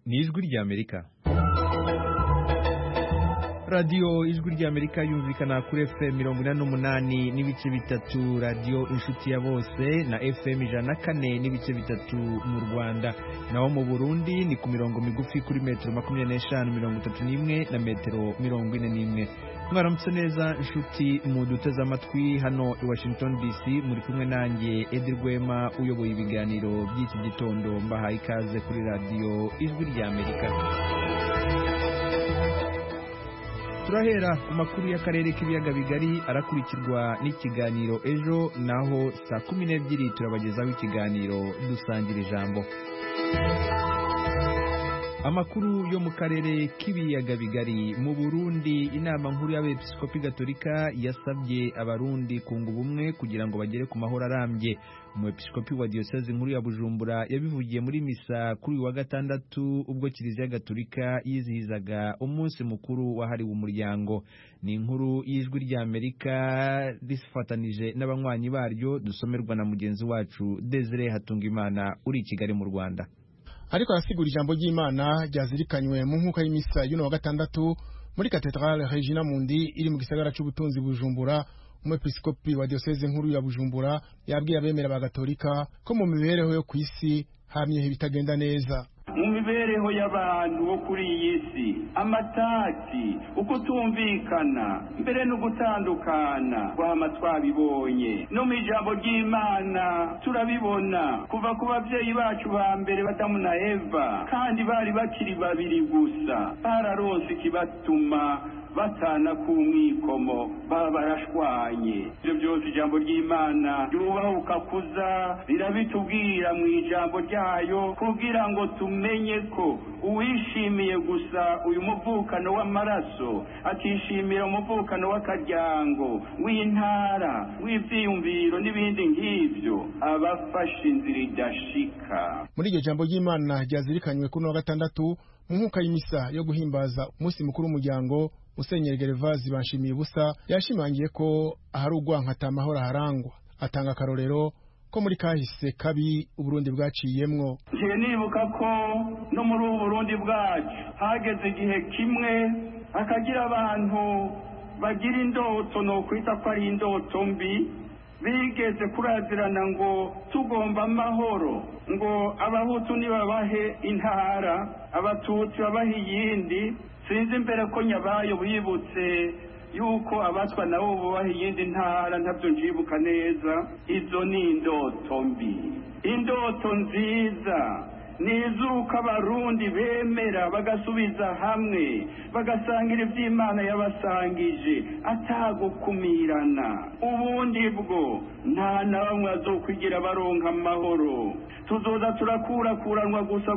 ni ijwi ry'Amerika. Radio ijwi ry'Amerika yumvikana kuri FM 88 n'ibice bitatu, radio inshuti ya bose na FM 104 n'ibice bitatu mu Rwanda, naho mu Burundi ni ku mirongo migufi kuri metero 25-31 na metero 41. Mwaramutse neza inshuti muduteze amatwi hano i Washington DC, muri kumwe nanjye Edi Rwema uyoboye ibiganiro by'iki gitondo. Mbahaye ikaze kuri radio ijwi ry'Amerika. Turahera ku makuru y'akarere k'ibiyaga bigari, arakurikirwa n'ikiganiro ejo, naho saa 12 turabagezaho ikiganiro dusangira ijambo. Amakuru yo mu karere k'ibiyaga bigari. Mu Burundi, inama nkuru y'abepiskopi gatolika yasabye abarundi kunga ubumwe kugira ngo bagere ku mahoro arambye. Umwepiskopi wa diocese nkuru ya Bujumbura yabivugiye muri misa kuri wa gatandatu ubwo Kiliziya Gatolika yizihizaga umunsi mukuru wahariwe umuryango. Ni inkuru y'ijwi ry'Amerika rifatanije n'abanywanyi baryo, dusomerwa na mugenzi wacu Desire Hatungimana uri i Kigali mu Rwanda. Ariko arasigura ijambo ry'Imana ryazirikanywe mu nkuka y'imisa y'uno wa gatandatu muri Cathedrale Regina Mundi iri mu gisagara cy'ubutunzi Bujumbura. Umwepiskopi wa diocese nkuru ya Bujumbura yabwiye abemera ba Gatolika ko mu mibereho yo kw'isi hamye ibitagenda neza. Mu mibereho y'abantu bo kuri iyi si, amatati, ukutumvikana, mbere no gutandukana kwama twabibonye. No mu ijambo ry'Imana turabibona kuva ku bavyeyi bacu ba mbere Adamu na Eva, kandi bari bakiri babiri gusa, bararonse ikibatuma batana ku mwikomo, baba barashwanye. Ivyo byose ijambo ry'Imana ryubahuka kuza rirabitubwira mu ijambo ryayo kugira ngo tumenye ko uwishimiye gusa uyu muvukano w'amaraso akishimira umuvukano w'akaryango, w'intara, w'ivyiyumviro n'ibindi nk'ivyo, abafashe inzira idashika. Muri iryo jambo ry'Imana ryazirikanywe kuri wa gatandatu mu nkuka y'imisa yo guhimbaza umunsi mukuru w'umuryango, Musenyeri Gervazi Banshimiye-Ubusa yashimangiye ko ahari urwanka atamahoro aharangwa. Atanga akarorero ko muri kahise kabi Uburundi bwaciyemwo. Je nibuka ko no muri Uburundi bwacu hageze igihe kimwe akagira abantu bagira indoto, no kwita ko ari indoto mbi, bigeze kurazirana ngo tugomba amahoro, ngo abahutu nibabahe intara, abatutsi babahe iyindi. Sinzi imbere ko nyabayo bibutse yuko abatwa nabo bubaha iyindi ntara, ntabyo njibuka neza. Izo ni indoto mbi. Indoto nziza nizuko abarundi bemera bagasubiza hamwe, bagasangira ivy'Imana yabasangije atagukumirana. Ubundi bwo nta na bamwe bazokwigira baronka amahoro. Tuzoza turakurakuranwa gusa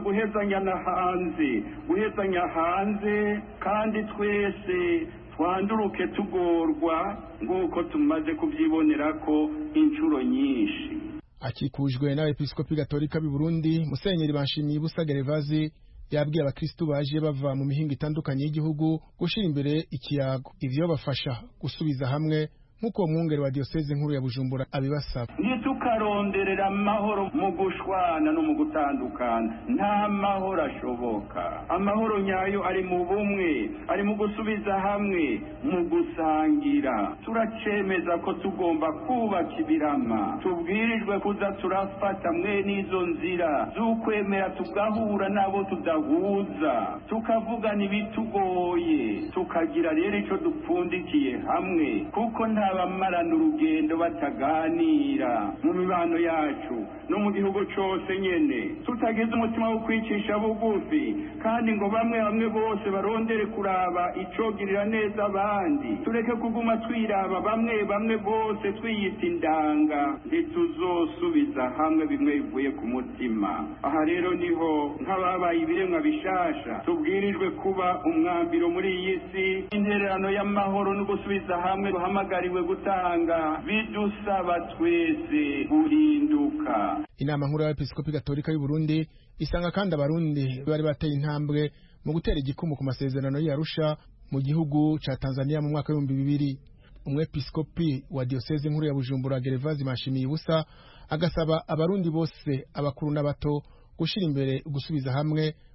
guhezanya hanze, kandi twese twanduruke tugorwa nguko tumaze kuvyibonera ko inshuro nyinshi. Akikujwe n'abepiskopi gatolika b'i Burundi, Musenyeri Banshimiye-Ubusa Gervazi yabwiye abakristu baje bava mu mihingo itandukanye y'igihugu gushira imbere ikiyago, ivyo bafasha gusubiza hamwe nk'uko umwungere wa diocese nkuru ya Bujumbura abibasaba. Ntitukaronderera amahoro mu gushwana no mu gutandukana, nta mahoro ashoboka. Amahoro nyayo ari mu bumwe, ari mu gusubiza hamwe, mu gusangira. Turacemeza ko tugomba kubaka ibirama, tubwirijwe kuza turafata mwe n'izo nzira z'ukwemera, tugahura nabo tudahuza, tukavugana ibitugoye, tukagira rero ico dupfundikiye hamwe, kuko nta bamarana urugendo bataganira mu mibano yacu no mu gihugu cose nyene, tutagize umutima wo kwicisha bugufi, kandi ngo bamwe bose barondere kuraba icogirira neza abandi. Tureke kuguma twiraba bamwe bose twiyita indanga, ntituzosubiza hamwe bimwe bivuye ku mutima. Aha rero niho nk'ababaye ibiremwa bishasha tubwirijwe kuba umwambiro muri iyi si. Intererano y'amahoro no gusubiza hamwe duhamagariwe gutanga bidusaba twese guhinduka. Inama nkuru y'abepiskopi gatolika y'u Burundi isanga kandi abarundi bari bateye intambwe mu gutera igikumu ku masezerano y'Arusha mu gihugu ca Tanzania mu mwaka wa 2000. Umwepiskopi wa diocese nkuru ya Bujumbura Gervazi Banshimiye-Ubusa agasaba abarundi bose abakuru n'abato gushira imbere gusubiza hamwe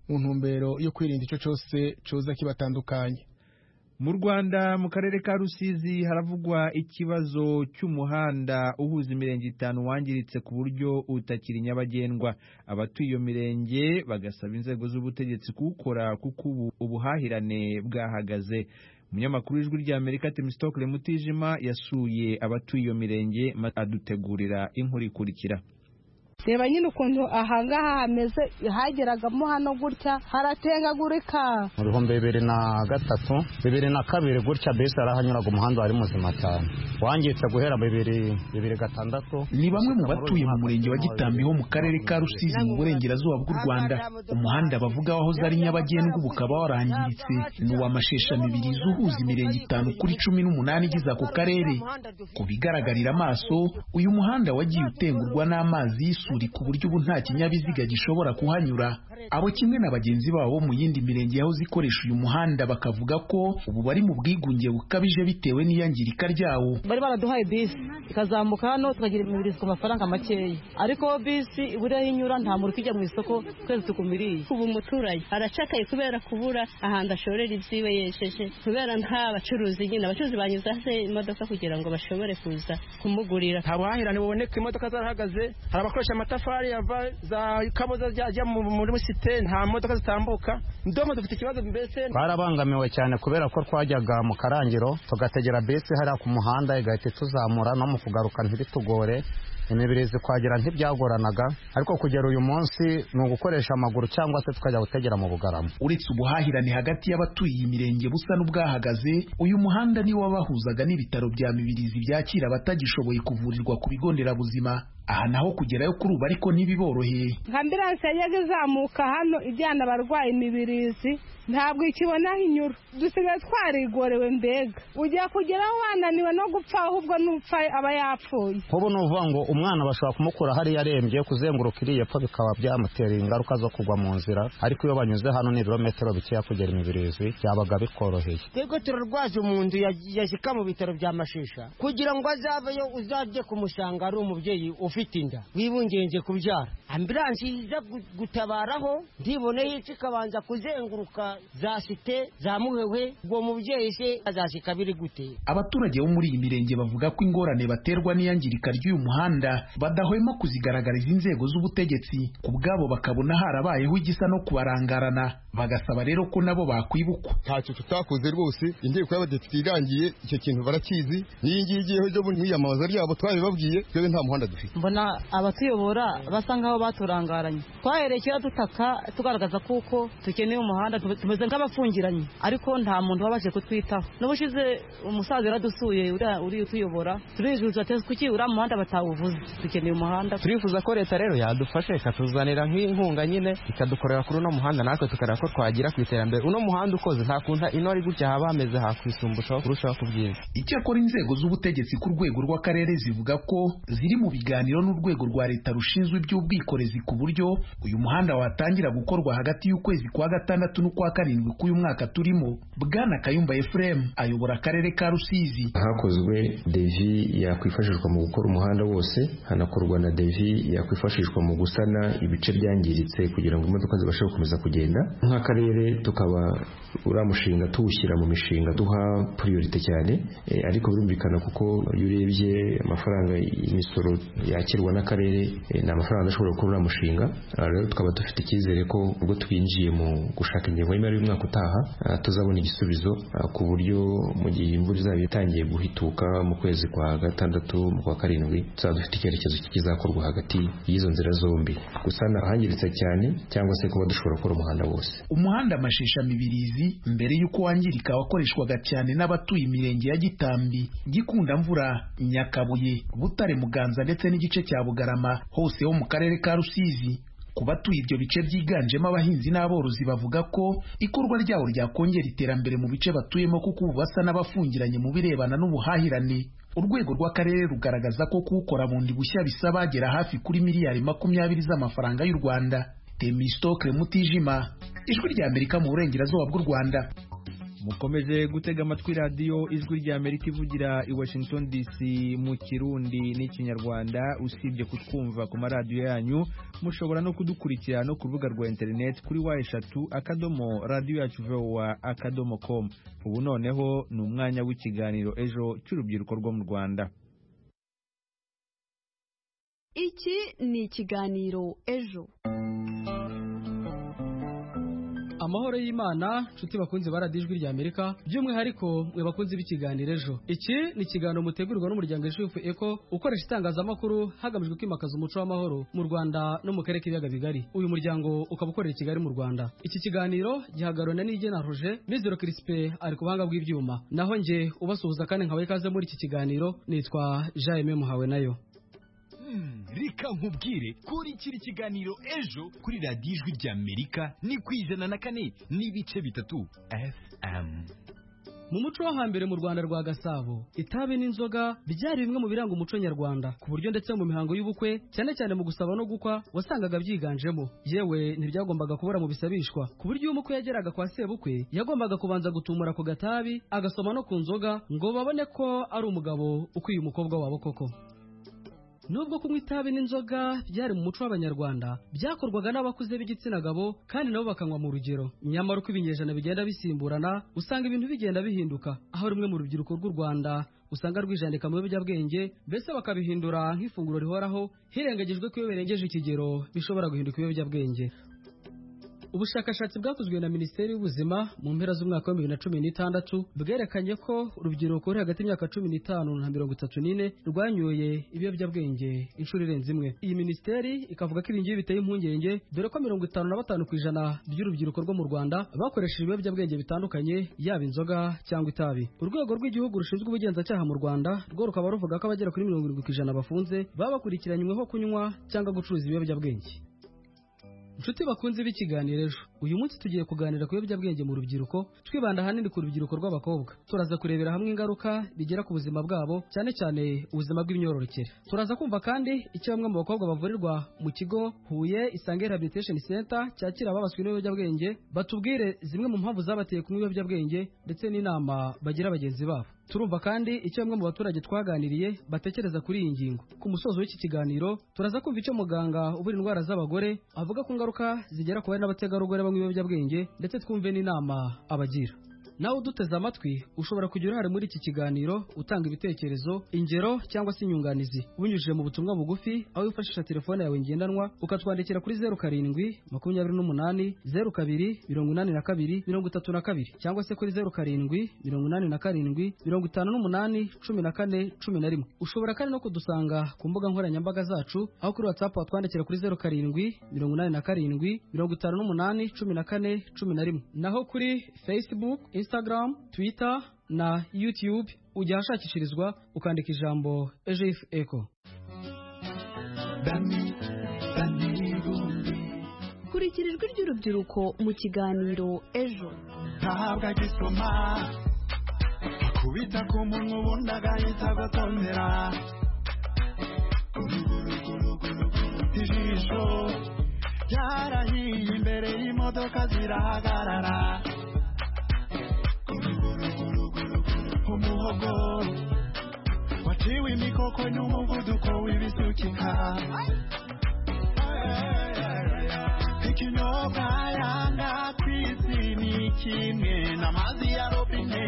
mu ntumbero yo kwirinda ico cose coza kibatandukanye. Mu Rwanda mu karere ka Rusizi haravugwa ikibazo cy'umuhanda uhuza imirenge 5 wangiritse ku buryo utakiri nyabagendwa. Abatuye iyo mirenge bagasaba inzego z'ubutegetsi kuwukora kuko ubuhahirane bwahagaze. Umunyamakuru w'Ijwi ry'Amerika Temistokle Mutijima yasuye abatuye iyo mirenge adutegurira inkuru ikurikira. Reba nyine ukuntu ahangaha hameze, hageragamo hano gutya haratengagurika. Mu bihumbi 2003 2002 gutya bese arahanyuraga umuhanda wari muzima cyane, wangitse guhera 2006. Ni bamwe mu batuye mu murenge wa Gitambi ho mu karere ka Rusizi mu burengerazuba bw'u Rwanda. Umuhanda bavuga wahoze ari nyabagendwa bukaba warangiritse, ni uw'amashesha mibiri zuhuza imirenge 5 kuri 18 igize ako karere. Ku bigaragarira amaso, uyu muhanda wagiye utengurwa n'amazi y'isuri ku buryo ubu nta kinyabiziga gishobora kuhanyura. Abo kimwe na bagenzi babo mu yindi mirenge yaho zikoresha uyu muhanda bakavuga ko ubu bari mu bwigunge bukabije bitewe n'iyangirika ryawo. Bari baraduhaye bisi ikazamuka hano tukagira imibirizi ku mafaranga makeya, ariko bisi ibure hinyura nta muri kijya mu isoko twese tukumiriye. Ubu umuturage aracakaye kubera kubura ahandi ashorera ibyiwe yesheje, kubera nta bacuruzi nyine abacuruzi banyuza se imodoka kugira ngo bashobore kuza kumugurira. Nta buhahirane buboneka, imodoka zarahagaze, hari abakoresha amatafari yava za kaboza ajya muri musite, nta modoka zitambuka. Ndumva dufite ikibazo mbese. Barabangamiwe cyane kubera ko twajyaga mu Karangiro tugategera bisi hariya ku muhanda igahita tuzamura no mu kugaruka ntibitugore. Imibirizi kwagera ntibyagoranaga, ariko kugera uyu munsi ni ugukoresha amaguru cyangwa se tukajya gutegera mu Bugarama. Uretse ubuhahirane hagati y'abatuye iyi mirenge busa n'ubwahagaze, uyu muhanda ni wabahuzaga n'ibitaro bya Mibirizi byakira abatagishoboye kuvurirwa ku bigo nderabuzima. Aha naho kugerayo kuri ubu ariko ntibiboroheye. Ambulance yajyaga izamuka hano ijyana abarwayi Mibirizi ntabwo ikibona inyura, dusigaye twarigorewe mbega. Ujya kugeraho wananiwe no gupfa, ahubwo n'upfa aba yapfuye. Hobo no uvuga ngo umwana bashobora kumukura hari yarembye kuzenguruka iriye pfa bikaba byamutera ingaruka zo kugwa mu nzira, ariko iyo banyuze hano ni ibirometero bikeya kugera Imibirizi byabaga bikoroheye. Twebwe turarwaje umuntu yashika mu bitaro bya Mashesha kugira ngo azaveyo uzajye kumushanga ari umubyeyi ufite inda wibungenje kubyara. Ambulance iza gutabaraho ndiboneye ikabanza kuzenguruka za site za Muhewe, ubwo mubyeyi se azashika biri gute? Abaturage bo muri iyi mirenge bavuga ko ingorane baterwa n'iyangirika ry'uyu muhanda badahwema kuzigaragariza inzego z'ubutegetsi, ku bwabo bakabona harabayeho igisa no kubarangarana, bagasaba rero ko nabo bakwibukwa. Ntacyo tutakoze rwose, inteko y'abadepite irangiye icyo kintu barakizi, n'iyi ngiyi igiyeho byo muri iyamamaza ryabo twabibabwiye, twebwe nta muhanda dufite. Mbona abatuyobora basa nkaho baturangaranye, twaherekera dutaka tugaragaza kuko tukeneye umuhanda, tumeze nk'abafungiranye, ariko nta muntu wabaje kutwitaho. N'ubushize umusaza yaradusuye uri utuyobora, turijuza ati kuki uriya muhanda batawuvuze, dukeneye umuhanda. Turifuza ko leta rero yadufashe ikatuzanira nk'inkunga nyine ikadukorera kuri uno muhanda, natwe tukareba ko twagira ku iterambere. Uno muhanda ukoze nta kunta ino ari gutya haba hameze hakwisumbushaho kurushaho kubyiza. Icyakora inzego z'ubutegetsi ku rwego rw'akarere zivuga ko ziri mu biganiro n'urwego rwa leta rushinzwe iby'ubwikorezi ku buryo uyu muhanda watangira gukorwa hagati y'ukwezi kwa gatandatu n'ukwa karindwi k'uyu mwaka turimo. Bwana Kayumba Ephraim ayobora akarere ka Rusizi. Hakozwe devi yakwifashishwa mu gukora umuhanda wose, hanakorwa na devi yakwifashishwa mu gusana ibice byangiritse kugira ngo imodoka zibashe gukomeza kugenda. Nk'akarere tukaba uramushinga tuwushyira mu mishinga duha priorite cyane, ariko birumvikana kuko iyo urebye amafaranga y'imisoro yakirwa n'akarere ni amafaranga ashobora gukora uramushinga. Rero tukaba dufite icyizere ko ubwo twinjiye mu gushaka ingengo y'imari y'umwaka utaha tuzabona igisubizo, ku buryo mu gihe imvura izaba itangiye guhituka mu kwezi kwa gatandatu mu kwa karindwi tuzaba dufite icyerekezo kizakorwa hagati y'izo nzira zombi, gusana ahangiritse cyane cyangwa se kuba dushobora gukora umuhanda wose. Umuhanda Mashesha Mibirizi mbere y'uko wangirika wakoreshwaga cyane n'abatuye imirenge ya Gitambi, Gikundamvura, Nyakabuye, Butare, Muganza ndetse n'igice cya Bugarama hose ho mu karere ka Rusizi. Ku batuye ibyo bice byiganjemo abahinzi n'aborozi bavuga ko ikorwa ryawo ryakongera iterambere mu bice batuyemo kuko ubu basa n'abafungiranye mu birebana n'ubuhahirane. Urwego rw'akarere rugaragaza ko kuwukora bundi bushya bisaba agera hafi kuri miliyari 20 z'amafaranga y'u Rwanda. Temistokle Mutijima, Ijwi ry'Amerika mu burengerazuba bw'u Rwanda. mukomeje gutega amatwi radiyo ijwi rya Amerika ivugira i Washington DC mu Kirundi n'ikinyarwanda. Usibye kutwumva ku maradiyo yanyu, mushobora no kudukurikira no ku rubuga rwa internet kuri wa3.radio-yacu.com. ubu noneho ni umwanya w'ikiganiro ejo cy'urubyiruko rwo mu Rwanda. Iki ni ikiganiro ejo. Amahoro y'Imana, nshuti bakunze baradijwi rya Amerika, by'umwihariko mwe bakunze b'ikiganiro ejo. Iki ni ikiganiro mutegurwa n'umuryango Ejofu Eco ukoresha itangazamakuru hagamijwe kwimakaza umuco w'amahoro mu Rwanda no mu karere k'ibiyaga bigari. Uyu muryango ukaba ukorera i Kigali mu Rwanda. Iki kiganiro gihagararwa n'Igena Roger, Mizero Crispe ari ku buhanga bw'ibyuma. Naho nje ubasuhuza kandi nkabaye ikaze muri iki kiganiro, nitwa Jaime Muhawe nayo. Reka nkubwire kuri kiri kiganiro ejo kuri radiyo ijwi rya Amerika ni ku 104.3 FM. Mu muco wo hambere mu Rwanda rwa Gasabo, itabi n'inzoga byari bimwe mu biranga umuco nyarwanda, ku buryo ndetse mu mihango y'ubukwe cyane cyane mu gusaba no gukwa wasangaga byiganjemo. Yewe ntibyagombaga kubura mu bisabishwa, ku buryo umukwe yageraga kwa sebukwe yagombaga kubanza gutumura ku gatabi agasoma no ku nzoga ngo babone ko ari umugabo ukwiye umukobwa wabo koko. Nubwo kunywa itabi n'inzoga byari mu muco w'Abanyarwanda, byakorwaga n'abakuze b'igitsina gabo kandi nabo bakanywa mu rugero. Nyamara uko ibinyejana bigenda bisimburana, usanga ibintu bigenda bihinduka, aho rumwe mu rubyiruko rw'u Rwanda usanga rwijandika mu biyobyabwenge, mbese bakabihindura nk'ifunguro rihoraho, hirengagijwe ko iyo birengeje ikigero bishobora guhinduka ibiyobyabwenge. Ubushakashatsi bwakozwe na Minisiteri y'Ubuzima mu mpera z'umwaka wa 2016 bwerekanye ko urubyiruko ruri hagati y'imyaka 15 na 34 rwanyoye ibiyobyabwenge inshuro irenze imwe. Iyi minisiteri ikavuga ko ibingibi biteye impungenge, dore ko 55% by'urubyiruko rwo mu Rwanda bakoresheje ibiyobyabwenge bitandukanye, yaba inzoga cyangwa itabi. Urwego rw'igihugu rushinzwe ubugenzacyaha mu Rwanda rwo rukaba ruvuga ko abagera kuri 70% bafunze baba bakurikiranyweho kunywa cyangwa gucuruza ibiyobyabwenge. Nshuti bakunze b'ikiganiro ejo, uyu munsi tugiye kuganira ku biyobyabwenge mu rubyiruko, twibanda ahanini ku rubyiruko rw'abakobwa. Turaza kurebera hamwe ingaruka bigera ku buzima bwabo, cyane cyane ubuzima bw'imyororokere. Turaza kumva kandi icyo bamwe mu bakobwa bavurirwa mu kigo Huye Isange Rehabilitation Center cyakira ababaswe n'ibiyobyabwenge, batubwire zimwe mu mpamvu zabateye kunywa ibiyobyabwenge ndetse n'inama bagira bagenzi babo. Turumva kandi icyo bamwe mu baturage twaganiriye batekereza kuri iyi ngingo. Ku musozo w'iki kiganiro turaza kumva icyo muganga uvura indwara z'abagore avuga ku ngaruka zigera ku bari n'abategarugori banywa ibiyobyabwenge, ndetse twumve n'inama abagira. Nawe uduteze amatwi ushobora kugira uruhare muri iki kiganiro, utanga ibitekerezo, ingero cyangwa se inyunganizi ubinyujije mu butumwa bugufi, aho wifashisha telefone yawe ngendanwa ukatwandikira kuri 0728028232 cyangwa se kuri 0787581411. Ushobora kandi no kudusanga ku mbuga nkoranyambaga zacu, aho kuri WhatsApp watwandikira kuri 0787581411, naho kuri Facebook, Instagram, Twitter na YouTube ujya hashakishirizwa ukandika ijambo Ejofu Eco. Kurikira ijwi ry'urubyiruko mu kiganiro ejo. Ntabwo agisoma kubita ku munwa ubundi agahita agotomera, ijisho ryarahiye imbere y'imodoka zirahagarara, umuhogo waciwe imikoko n'umuvuduko w'ibisukika, ikinyobwa yanga ku isi ni kimwe n'amazi ya robine,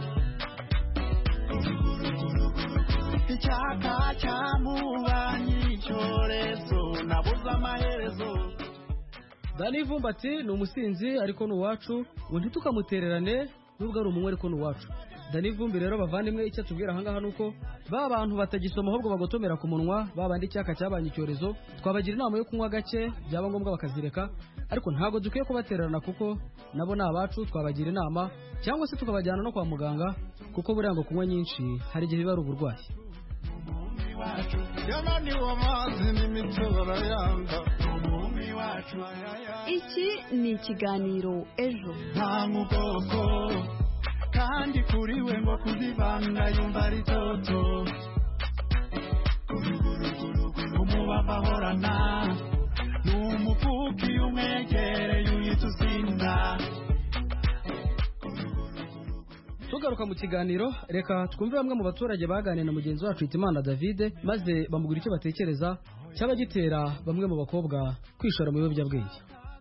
icyaka cyamubanye icyorezo nabuze amaherezo. Dani Vumbati ni umusinzi ariko ni uwacu, ngo ntitukamutererane nubwo ari umunywe ariko ni uwacu. Dani Vumbi rero bavandimwe, icyo tubwira ahangaha nuko ba bantu batagisoma ahubwo bagotomera ku munwa, babandi icyaka cyabanye icyorezo, twabagira inama yo kunywa gake, byaba ngombwa bakazireka, ariko ntago dukwiye kubatererana kuko nabo ni abacu. Twabagira inama cyangwa se tukabajyana no kwa muganga, kuko buriya ngo kunywa nyinshi hari igihe biba ari uburwayi. Iki ni ikiganiro ejo. Nta mugoko kandi kuri we ngo kuzivanga yumva ari toto, umubamba ahorana n'umufuki umwegereye uhita usinda. tugaruka mu kiganiro reka twumve bamwe mu baturage baganira na mugenzi wacu Hitimana David maze bamubwira icyo batekereza cyaba gitera bamwe mu bakobwa kwishora mu biyobyabwenge.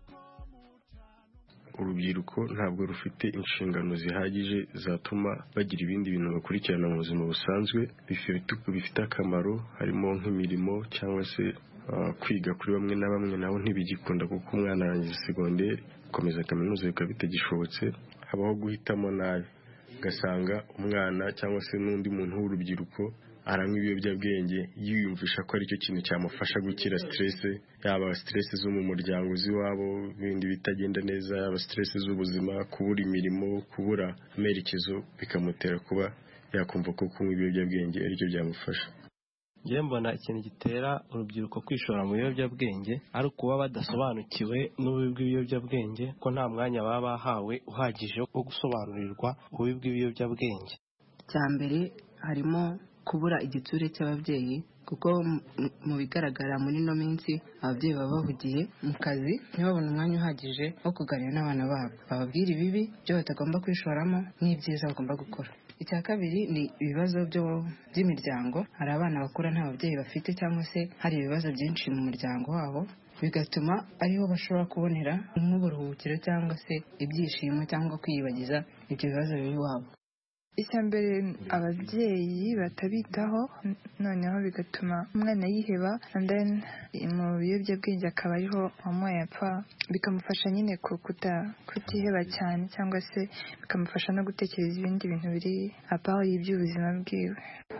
Urubyiruko ntabwo rufite inshingano zihagije zatuma bagira ibindi bintu bakurikirana mu buzima busanzwe bifite akamaro, harimo nk'imirimo cyangwa se kwiga kuri bamwe na bamwe nabo ntibigikunda kuko umwana arangiza segonderi gukomeza kaminuza bikaba bitagishobotse. Habaho guhitamo nabi, ugasanga umwana cyangwa se n'undi muntu w'urubyiruko aranywa ibiyobyabwenge yiyumvisha ko aricyo kintu cyamufasha gukira stress, yaba stress zo mu muryango z'iwabo, ibindi bitagenda neza, yaba stress z'ubuzima, kubura imirimo, kubura amerekezo, bikamutera kuba yakumva ko kunywa ibiyobyabwenge aricyo byamufasha. Njye mbona ikintu gitera urubyiruko kwishora mu biyobyabwenge ari ukuba badasobanukiwe n'ububi bw'ibiyobyabwenge, ko nta mwanya baba bahawe uhagije wo gusobanurirwa ububi bw'ibiyobyabwenge. Cya mbere harimo kubura igitsure cy'ababyeyi, kuko mu bigaragara muri ino minsi ababyeyi baba bahugiye mu kazi ntibabone umwanya uhagije wo kuganira n'abana babo, bababwira ibibi byo batagomba kwishoramo n'ibyiza bagomba gukora. Icya kabiri ni ibibazo by'imiryango, hari abana bakura nta babyeyi bafite cyangwa se hari ibibazo byinshi mu muryango wabo, bigatuma ariho bashobora kubonera nk'uburuhukiro cyangwa se ibyishimo cyangwa kwiyibagiza ibyo bibazo biri iwabo. Icya mbere ababyeyi batabitaho, noneho bigatuma umwana yiheba, and then mu biyobyabwenge akaba ariho wamuhaye apfa, bikamufasha nyine kutiheba cyane cyangwa se bikamufasha no gutekereza ibindi bintu biri apaho y'iby'ubuzima bwiwe.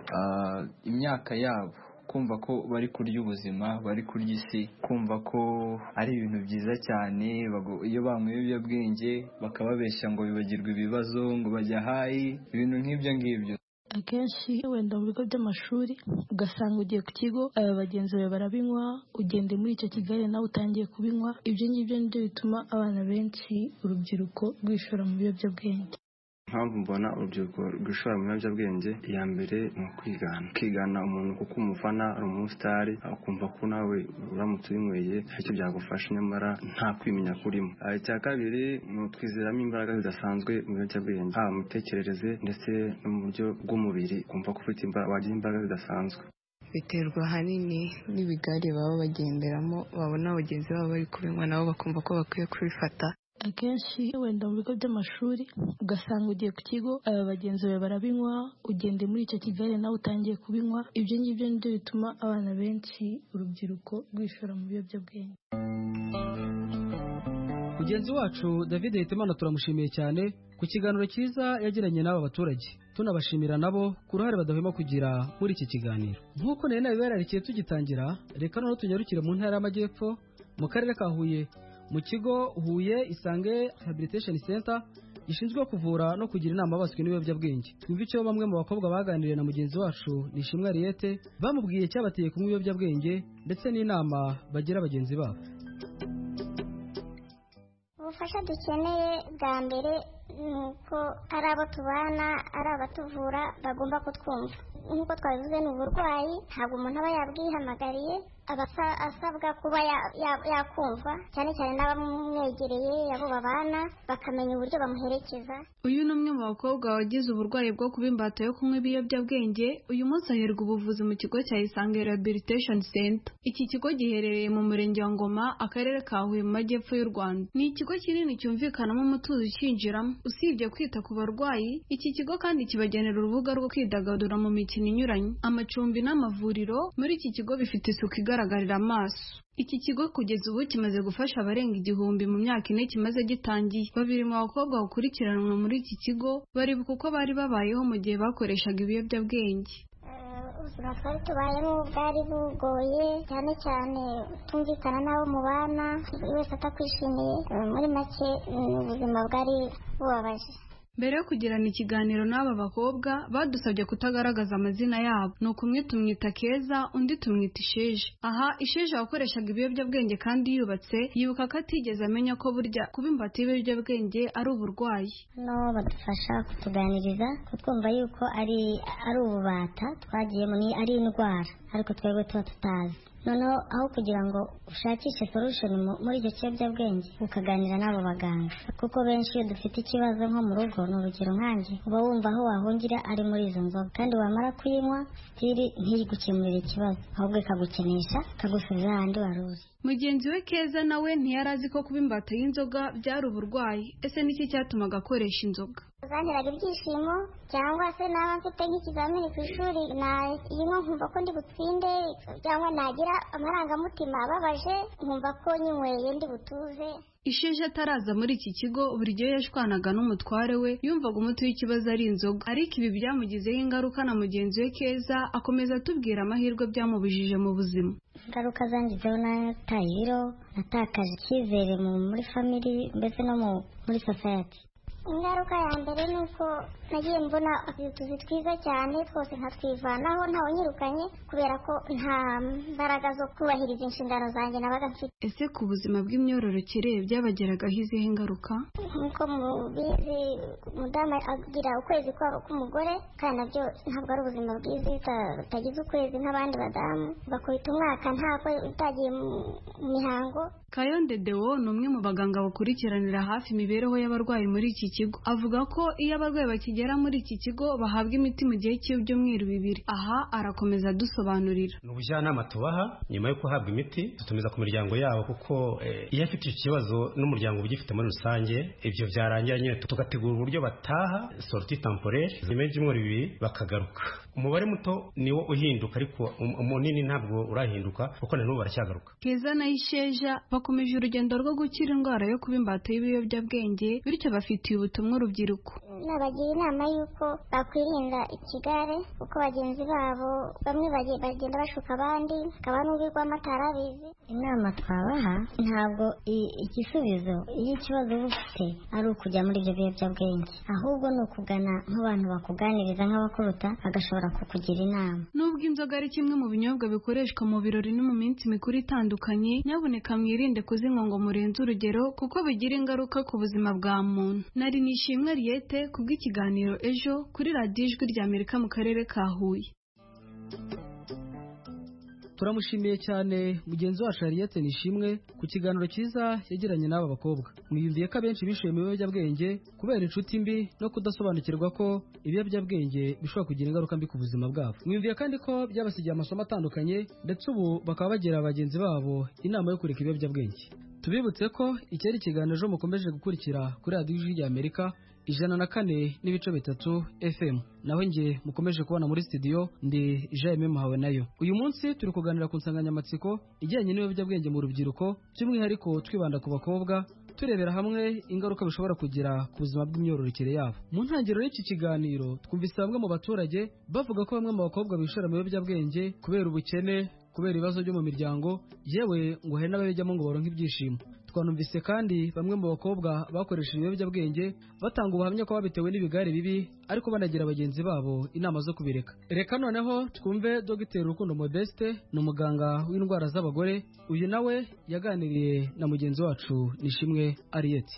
Imyaka yabo kumva ko bari kurya ubuzima, bari kurya isi, kumva ko ari ibintu byiza cyane. Iyo banyweye ibiyobyabwenge bakababeshya ngo bibagirwe ibibazo, ngo bajya hayi, ibintu nk'ibyo ngibyo. Akenshi wenda mu bigo by'amashuri ugasanga ugiye ku kigo, bagenzi bawe barabinywa, ugende muri icyo kigali nawe utangiye kubinywa. Ibyo ngibyo nibyo bituma abana benshi, urubyiruko rwishora mu biyobyabwenge. Impamvu mbona urubyiruko rwishora mu biyobyabwenge, iya mbere ni kwigana umuntu kuko umufana ari umusitari, akumva ko nawe uramutse ubinyweye icyo byagufasha nyamara nta kwimenya kurimo. Icya kabiri ni utwizeramo imbaraga zidasanzwe mu biyobyabwenge, haba mu mitekerereze ndetse no mu buryo bw'umubiri, kumva ko wagira imbaraga zidasanzwe. Biterwa ahanini n'ibigare baba bagenderamo, babona bagenzi babo bari kubinywa nabo bakumva ko bakwiye kubifata. Akenshi wenda mu bigo by'amashuri ugasanga ugiye ku kigo, bagenzi bawe barabinywa, ugende muri icyo kigali nawe utangiye kubinywa. Ibyo ngibyo nibyo bituma abana benshi, urubyiruko rwishora mu biyobyabwenge. Mugenzi wacu David Hitimana turamushimiye cyane ku kiganiro cyiza yagiranye n'aba baturage, tunabashimira nabo ku ruhare badahwema kugira muri iki kiganiro. Nk'uko nari nabibararikiye tugitangira, reka noneho tunyarukire mu ntara y'Amajyepfo, mu karere ka Huye, mu kigo Huye Isange Rehabilitation Center gishinzwe kuvura no kugira inama abaswe n'ibiyobyabwenge. Twumva icyo bamwe mu bakobwa baganiriye na mugenzi wacu Nishimwe Ariete bamubwiye cyabateye kunywa ibiyobyabwenge ndetse n'inama bagira bagenzi babo. Ubufasha dukeneye bwa mbere ni uko ari abo tubana, ari abatuvura bagomba kutwumva. Nk'uko twabivuze ni uburwayi, ntabwo umuntu aba yabwihamagariye, aba asabwa kuba yakumva, cyane cyane n'abamwegereye, abo babana bakamenya uburyo bamuherekeza. Uyu ni umwe mu bakobwa wagize uburwayi bwo kuba imbata yo kunywa ibiyobyabwenge. Uyu munsi aherwa ubuvuzi mu kigo cya Isange Rehabilitation Center. Iki kigo giherereye mu murenge wa Ngoma, akarere ka Huye, mu majyepfo y'u Rwanda. Ni ikigo kinini cyumvikanamo umutuzo ukinjiramo. Usibye kwita ku barwayi, iki kigo kandi kibagenera urubuga rwo kwidagadura mu mikino inyuranye. Amacumbi n'amavuriro muri iki kigo bifite isuku igaragarira amaso. Iki kigo kugeza ubu kimaze gufasha abarenga 1000 mu myaka 4 kimaze gitangiye. Babiri mu bakobwa bakurikiranwa muri iki kigo baribuka uko bari babayeho mu gihe bakoreshaga ibiyobyabwenge. Ubuzima twari tubayemo bwari bugoye, cyane cyane tumvikana n'abo mubana, buri wese atakwishimiye. Muri make ubuzima bwari bubabaje. Mbere yo kugirana ikiganiro n'aba bakobwa badusabye kutagaragaza amazina yabo. Nuko umwe tumwita Keza, undi tumwita Isheje. Aha Isheje wakoreshaga ibiyobyabwenge kandi yubatse, yibuka ko atigeze amenya ko burya kuba imbata y'ibiyobyabwenge ari uburwayi. No badufasha kutuganiriza, kutwumva yuko ari ububata twagiyemo, ni ari indwara, ariko twebwe tuba tutazi. Noneho aho kugira ngo ushakishe solution muri icyo kiyobyabwenge, ukaganira n'abo baganga, kuko benshi iyo dufite ikibazo nko mu rugo ni urugero nkanjye uba wumva aho wahungira ari muri izo nzoga kandi wamara kuyinywa sitiri ntigukemurire ikibazo ahubwo ikagukenesha ikagusubiza ahandi wari uri. Mugenzi we Keza nawe ntiyari azi ko kuba imbata y'inzoga byari uburwayi. Ese niki cyatumaga akoresha inzoga? Zanteraga ibyishimo cyangwa se naba mfite nk'ikizamini ku ishuri nayinywa nkumva ko ndi butsinde, cyangwa nagira amarangamutima ababaje nkumva ko nyinyweye ndi butuze. Isheja ataraza muri iki kigo buri gihe yashwanaga n'umutware we, yumvaga umuti w'ikibazo ari inzoga, ariko ibi byamugizeho ingaruka na mugenzi we Keza akomeza atubwira amahirwe byamubujije mu buzima. Ingaruka zangizeho nataye ibiro, natakaje icyizere muri family mbese no muri society. Ingaruka ya mbere ni uko nagiye mbona utuzi twiza cyane twose nkatwivanaho ntawe nyirukanye kubera ko nta mbaraga zo kubahiriza inshingano zanjye nabaga mfite. Ese ku buzima bw'imyororokere byabageragaho izihe ingaruka? Nkuko mubizi umudamu agira ukwezi k'umugore kandi nabyo ntabwo ari ubuzima bwiza utagize ukwezi nk'abandi badamu, bakubita umwaka ntabwo utagiye mu mihango. Kayonde Deo ni umwe mu baganga bakurikiranira hafi imibereho y'abarwayi muri iki kigo. Avuga ko iyo abarwayi bakigera muri iki kigo bahabwa imiti mu gihe cy'ibyumweru 2. Aha arakomeza adusobanurira. Ni ubujyanama tubaha nyuma yo kuhabwa imiti, dutumiza ku miryango yabo kuko iyo afite icyo kibazo n'umuryango ugifite muri rusange, ibyo byarangira nyine tugategura uburyo bataha sortie temporaire nyuma y'ibyumweru 2 bakagaruka. Umubare muto niwo uhinduka ariko umunini ntabwo urahinduka kuko na n'ubu baracyagaruka. Keza na Isheja bakomeje urugendo rwo gukira indwara yo kuba imbata y'ibiyobyabwenge, bityo bafitiye ubutumwa urubyiruko. Nabagira inama y'uko bakwirinda ikigare kuko bagenzi babo bamwe bagenda bashuka abandi, akaba n'ubirwamo atarabizi. Inama twabaha ntabwo igisubizo iyo ikibazo ufite ari ukujya muri ibyo biyobyabwenge, ahubwo ni ukugana nk'abantu bakuganiriza nk'abakuruta bagashobora kukugira inama. Nubwo inzoga ari kimwe mu binyobwa bikoreshwa mu birori no mu minsi mikuru itandukanye, nyabuneka mwirinde kuzinywa ngo murenze urugero kuko bigira ingaruka ku buzima bwa muntu. Nari Nishimwe Ariete kubw'ikiganiro Ejo kuri radiyo Ijwi ry'Amerika mu karere ka Huye. Turamushimiye cyane mugenzi wacu Ariete Nishimwe ku kiganiro cyiza yagiranye n'aba bakobwa. Mwiyumviye ko abenshi bishuye mu biyobyabwenge kubera inshuti mbi no kudasobanukirwa ko ibiyobyabwenge bishobora kugira ingaruka mbi ku buzima bwabo. Mwiyumviye kandi ko byabasigiye amasomo atandukanye ndetse ubu bakaba bagira bagenzi babo inama yo kureka ibiyobyabwenge. Tubibutse ko iki ari ikiganiro Ejo mukomeje gukurikira kuri radiyo Ijwi ry'Amerika 104.3 FM. Naho nge mukomeje kubona muri studio ndi Jaime Muhawe nayo. Uyu munsi turi kuganira ku nsanganyamatsiko ijyanye n'ibiyobyabwenge mu rubyiruko, by'umwihariko twibanda ku bakobwa, turebera hamwe ingaruka bishobora kugira ku buzima bw'imyororokere yabo. Mu ntangiriro y'iki kiganiro twumvise bamwe mu baturage bavuga ko bamwe mu bakobwa bishora mu biyobyabwenge kubera ubukene, kubera ibibazo byo mu miryango, yewe ngo hari n'ababijyamo ngo baronke ibyishimo. Twanumvise kandi bamwe mu bakobwa bakoresheje ibiyobyabwenge batanga ubuhamya ko babitewe n'ibigare bibi ariko banagira bagenzi babo inama zo kubireka. Reka noneho twumve Dr. Rukundo Modeste, ni umuganga w'indwara z'abagore. Uyu nawe yaganiriye na mugenzi wacu Nishimwe Ariete.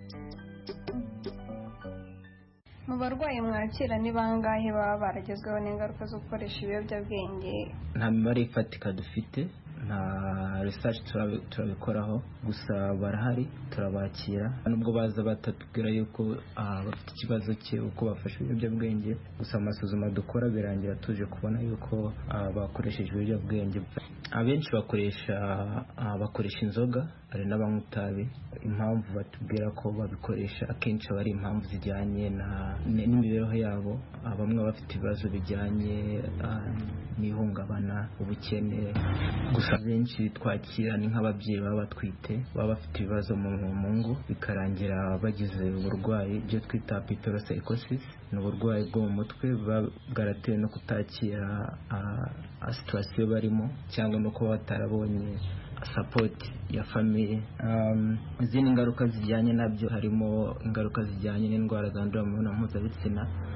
Mu barwayi mwakira ni bangahe baba baragezweho n'ingaruka zo gukoresha ibiyobyabwenge? Nta mibare ifatika dufite, nta research turabikoraho, gusa barahari, turabakira. Nubwo baza batatubwira yuko bafite ikibazo cye uko bafashe ibiyobyabwenge, gusa amasuzuma dukora birangira tuje kubona yuko bakoresheje ibiyobyabwenge. Abenshi bakoresha inzoga, hari n'abanywa itabi. Impamvu batubwira ko babikoresha akenshi aba ari impamvu zijyanye n'imibereho yabo. Bamwe bafite ibibazo bijyanye n'ihungabana, ubukene. Gusa benshi twakira ni nk'ababyeyi baba batwite, baba bafite ibibazo mu ngo, bikarangira bagize uburwayi ibyo twita hyperopsychosis. Ni uburwayi bwo mu mutwe bwaratewe no kutakira situation barimo cyangwa no kuba batarabonye support ya famille. Izindi ngaruka zijyanye nabyo harimo ingaruka zijyanye n'indwara zandurira mu mibonano mpuzabitsina,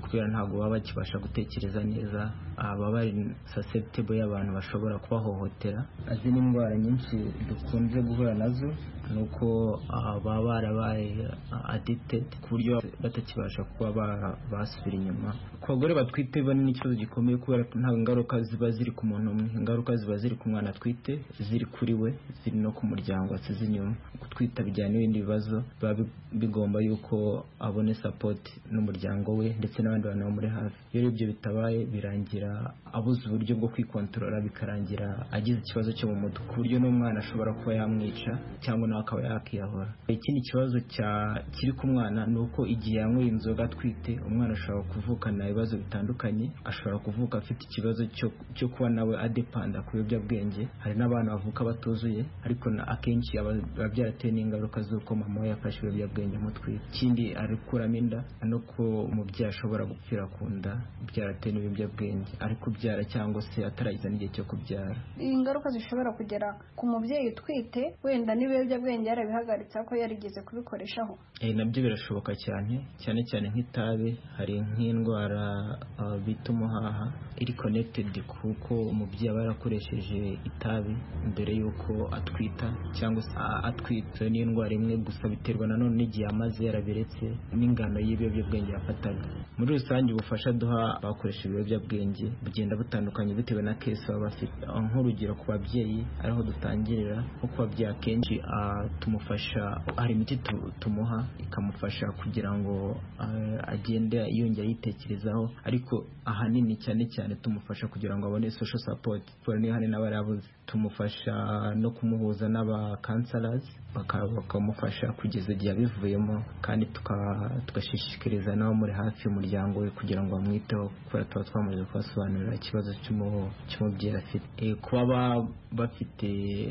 kubera ntabwo baba bakibasha gutekereza neza, baba bari susceptible y'abantu bashobora kubahohotera. Izindi ndwara nyinshi dukunze guhura nazo ni uko baba barabaye addicted ku buryo batakibasha kuba basubira inyuma. Ku bagore batwite bo ni ikibazo gikomeye kubera nta ingaruka ziba ziri ku muntu umwe, ingaruka ziba ziri ku mwana atwite, ziri kuri we, ziri no ku muryango asize inyuma. Gutwita bijyana n'ibindi bibazo, biba bigomba yuko abone support n'umuryango we ndetse n'abandi bantu bamuri hafi. Iyo ibyo bitabaye birangira abuze uburyo bwo kwikontorora, bikarangira agize ikibazo cyo mu mutwe ku buryo n'umwana ashobora kuba yamwica cyangwa nawe akaba yakiyahora. Ikindi kibazo kiri ku mwana ni uko igihe yanyweye inzoga atwite, umwana ashobora kuvukana ibibazo bitandukanye, ashobora kuvuka afite ikibazo cyo kuba nawe adepanda ku biyobyabwenge. Hari n'abana bavuka batuzuye ariko akenshi biba byaratewe n'ingaruka z'uko mama we yafashe ibiyobyabwenge mutwite. Ikindi ari kuramo inda no ko umubyeyi ashobora gupfira ku nda byaratewe n'ibiyobyabwenge ari kubyara cyangwa se ataragize n'igihe cyo kubyara. Ingaruka zishobora kugera ku mubyeyi utwite wenda n'ibiyobyabwenge yarabihagaritse ko yarigeze kubikoreshaho. Nabyo birashoboka cyane cyane nk'itabi. Hari nk'indwara bita umuhaha iri connected kuko umubyeyi aba yarakoresheje itabi mbere y'uko atwita cyangwa se atwite. Ni indwara imwe gusa biterwa nanone n'igihe amaze yarabiretse n'ingano y'ibiyobyabwenge yafataga. Muri rusange ubufasha duha abakoresha ibiyobyabwenge bugenda butandukanye bitewe na case baba bafite. Nk'urugero ku babyeyi ariho dutangirira, nko ku babyeyi akenshi tumufasha, hari imiti tumuha ikamufasha kugira ngo agende yongera yitekerezaho, ariko ahanini cyane tumufasha kugira ngo abone social support. Por niyo hari n'abarabuze tumufasha no kumuhuza n'aba counselors bakamufasha kugeza igihe abivuyemo, kandi tugashishikariza nabo muri hafi y'umuryango we kugira ngo bamwiteho, kubera tuba twamaze kubasobanurira ikibazo cy'umubyeyi afite. Kuba bafite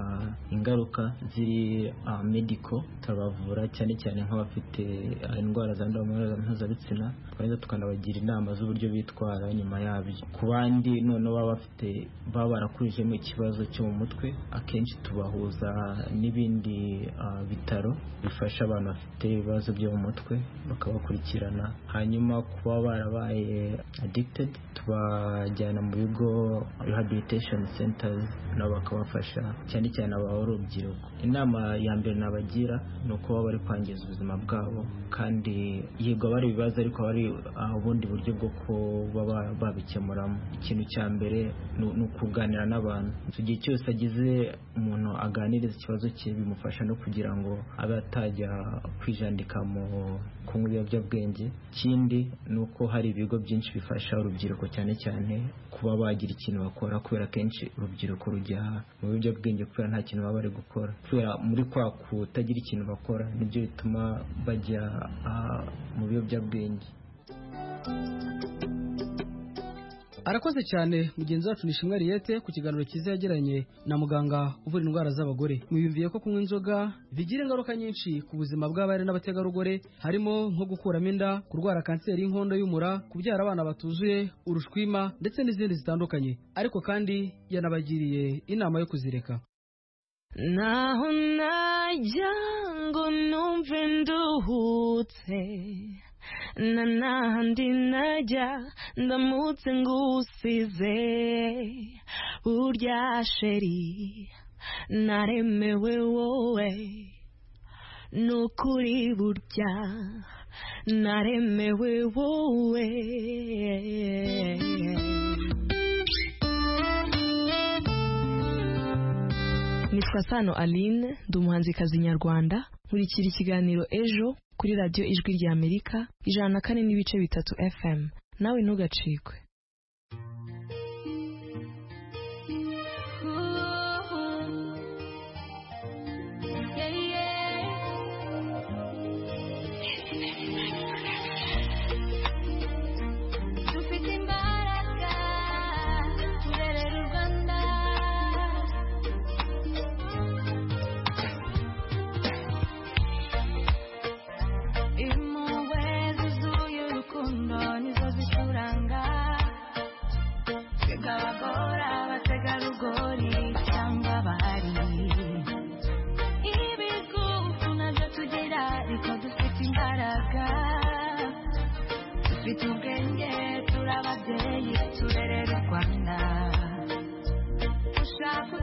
ingaruka ziri medical turabavura cyane nk'abafite indwara zandura mu mibonano mpuzabitsina, twahita tukanabagira inama z'uburyo bitwara nyuma yabyo. Ku bandi noneho baba barakurijemo ikibazo cyo mu mutwe, akenshi tubahuza n'ibindi bitaro bifasha abantu bafite ibibazo byo mu mutwe bakabakurikirana. Hanyuma kuba barabaye addicted tubajyana mu bigo rehabilitation centers nabo bakabafasha cyane aba urubyiruko. Inama ya mbere nabagira ni uko baba bari kwangiza ubuzima bwabo, kandi yego bari ibibazo ariko bari ubundi buryo bwo kuba babikemuramo. Ikintu cya mbere ni ukuganira n'abantu. Igihe cyose agize umuntu aganiriza ikibazo cye bimufasha no kugira ngo abe atajya kwijandika mu kunywa ibiyobyabwenge. Ikindi ni uko hari ibigo byinshi bifasha urubyiruko cyane kuba bagira ikintu bakora, kubera kenshi urubyiruko rujya mu biyobyabwenge kubera nta kintu baba bari gukora. Kubera muri kwa kutagira ikintu bakora nibyo bituma bajya mu biyobyabwenge. Arakoze cyane mugenzi wacu Nishimwe Ariete ku kiganiro cyiza yagiranye na muganga uvura indwara z'abagore. Mwiyumviye ko kunywa inzoga bigira ingaruka nyinshi ku buzima bw'abari n'abategarugori, harimo nko gukuramo inda, kurwara kanseri y'inkondo y'umura, kubyara abana batuzuye, urushwima ndetse n'izindi zitandukanye. Ariko kandi yanabagiriye inama yo kuzireka. Naho najya ngo numve nduhutse, n'ahandi najya ndamutse ngusize, burya sheri naremewe wowe, nukuri burya naremewe wowe. Nitwa Sano Aline, ndi umuhanzikazi nyarwanda. Nkurikira ikiganiro Ejo kuri radiyo Ijwi rya Amerika 104.3 FM. Nawe ntugacikwe. Impuhwe zuzuye urukundo nizo zituranga.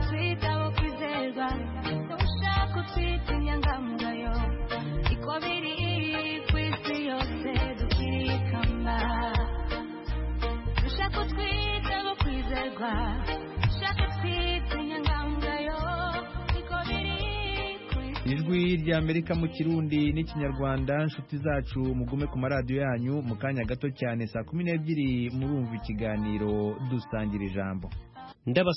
utwita abo kwizerwa ushaka utwita inyangamugayo iko biri ku isi yose dukwiriye ikamba ushaka utwita abo kwizerwa ushaka utwita inyangamugayo iko biri ku isi. Ijwi rya Amerika mu Kirundi n'Ikinyarwanda. Inshuti zacu mugume ku maradiyo yanyu, mu kanya gato cyane saa 12 murumva ikiganiro dusangira ijambo.